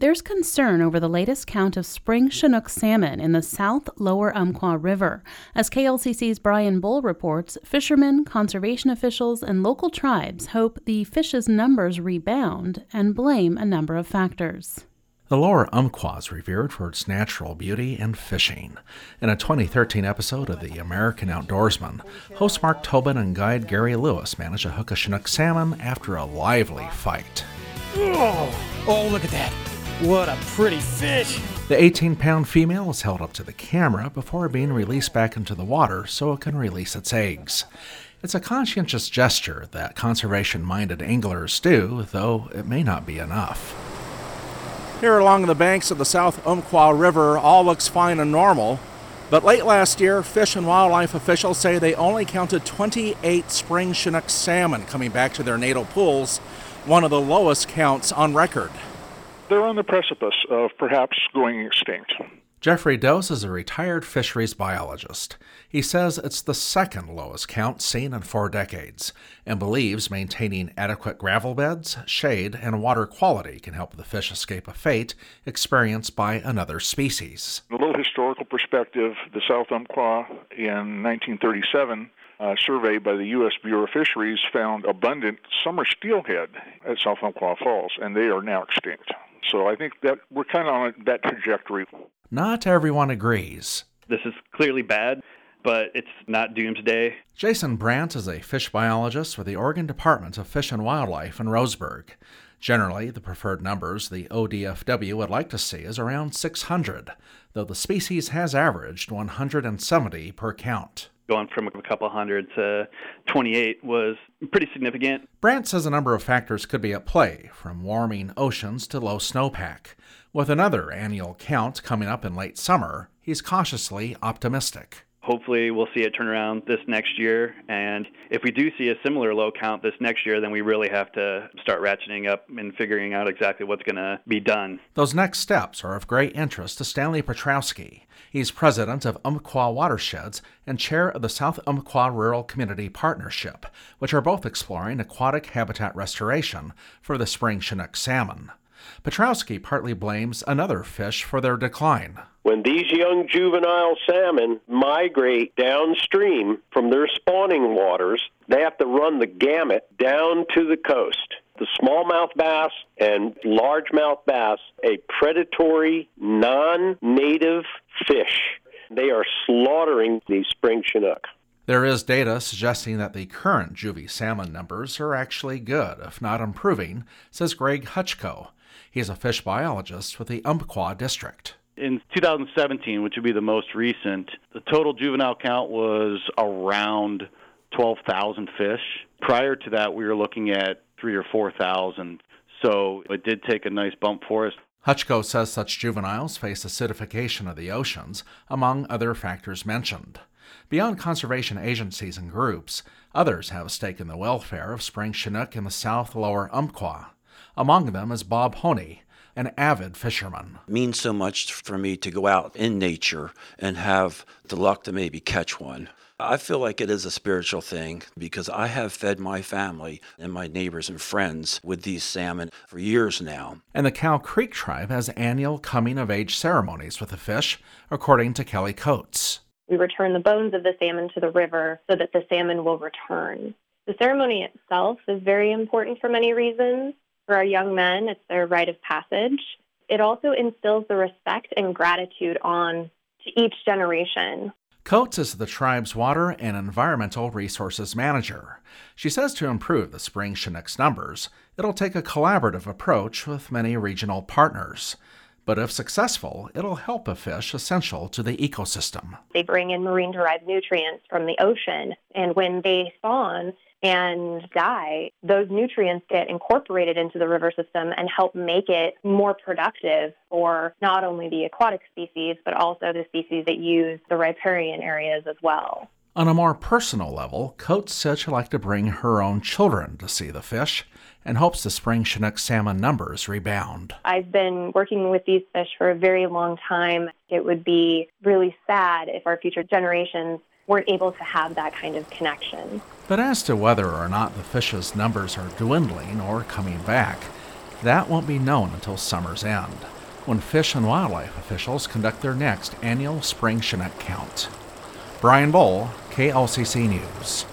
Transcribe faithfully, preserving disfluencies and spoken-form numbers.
There's concern over the latest count of spring Chinook salmon in the South Lower Umpqua River. As K L C C's Brian Bull reports, fishermen, conservation officials, and local tribes hope the fish's numbers rebound and blame a number of factors. The Lower Umpqua is revered for its natural beauty and fishing. In a twenty thirteen episode of The American Outdoorsman, host Mark Tobin and guide Gary Lewis manage to hook a Chinook salmon after a lively fight. Oh, oh, look at that. What a pretty fish. The eighteen-pound female is held up to the camera before being released back into the water so it can release its eggs. It's a conscientious gesture that conservation-minded anglers do, though it may not be enough. Here along the banks of the South Umpqua River, all looks fine and normal. But late last year, Fish and Wildlife officials say they only counted twenty-eight spring Chinook salmon coming back to their natal pools, one of the lowest counts on record. They're on the precipice of perhaps going extinct. Jeffrey Dose is a retired fisheries biologist. He says it's the second lowest count seen in four decades and believes maintaining adequate gravel beds, shade, and water quality can help the fish escape a fate experienced by another species. A little historical perspective, the South Umpqua in nineteen thirty-seven, a survey by the U S Bureau of Fisheries found abundant summer steelhead at South Umpqua Falls, and they are now extinct. So I think that we're kind of on that trajectory. Not everyone agrees. This is clearly bad, but it's not doomsday. Jason Brandt is a fish biologist with the Oregon Department of Fish and Wildlife in Roseburg. Generally, the preferred numbers the O D F W would like to see is around six hundred, though the species has averaged one hundred seventy per count. Going from a couple hundred to twenty-eight was pretty significant. Brandt says a number of factors could be at play, from warming oceans to low snowpack. With another annual count coming up in late summer, he's cautiously optimistic. Hopefully we'll see it turn around this next year, and if we do see a similar low count this next year, then we really have to start ratcheting up and figuring out exactly what's going to be done. Those next steps are of great interest to Stanley Petrowski. He's president of Umpqua Watersheds and chair of the South Umpqua Rural Community Partnership, which are both exploring aquatic habitat restoration for the spring Chinook salmon. Petrowski partly blames another fish for their decline. When these young juvenile salmon migrate downstream from their spawning waters, they have to run the gamut down to the coast. The smallmouth bass and largemouth bass, a predatory, non-native fish. They are slaughtering these spring Chinook. There is data suggesting that the current juvie salmon numbers are actually good, if not improving, says Greg Hutchko. He is a fish biologist with the Umpqua District. In two thousand seventeen, which would be the most recent, the total juvenile count was around twelve thousand fish. Prior to that, we were looking at three or four thousand. So it did take a nice bump for us. Hutchko says such juveniles face acidification of the oceans, among other factors mentioned. Beyond conservation agencies and groups, others have a stake in the welfare of spring Chinook in the South Lower Umpqua. Among them is Bob Honey, an avid fisherman. It means so much for me to go out in nature and have the luck to maybe catch one. I feel like it is a spiritual thing because I have fed my family and my neighbors and friends with these salmon for years now. And the Cow Creek tribe has annual coming-of-age ceremonies with the fish, according to Kelly Coates. We return the bones of the salmon to the river so that the salmon will return. The ceremony itself is very important for many reasons. For our young men, it's their rite of passage. It also instills the respect and gratitude on to each generation. Coates is the tribe's water and environmental resources manager. She says to improve the spring Chinook's numbers, it'll take a collaborative approach with many regional partners. But if successful, it'll help a fish essential to the ecosystem. They bring in marine-derived nutrients from the ocean, and when they spawn and die, those nutrients get incorporated into the river system and help make it more productive for not only the aquatic species, but also the species that use the riparian areas as well. On a more personal level, Coates said she'd like to bring her own children to see the fish and hopes the spring Chinook salmon numbers rebound. I've been working with these fish for a very long time. It would be really sad if our future generations weren't able to have that kind of connection. But as to whether or not the fish's numbers are dwindling or coming back, That won't be known until summer's end, when Fish and Wildlife officials conduct their next annual spring Chinook count. Brian Bowl, K L C C News.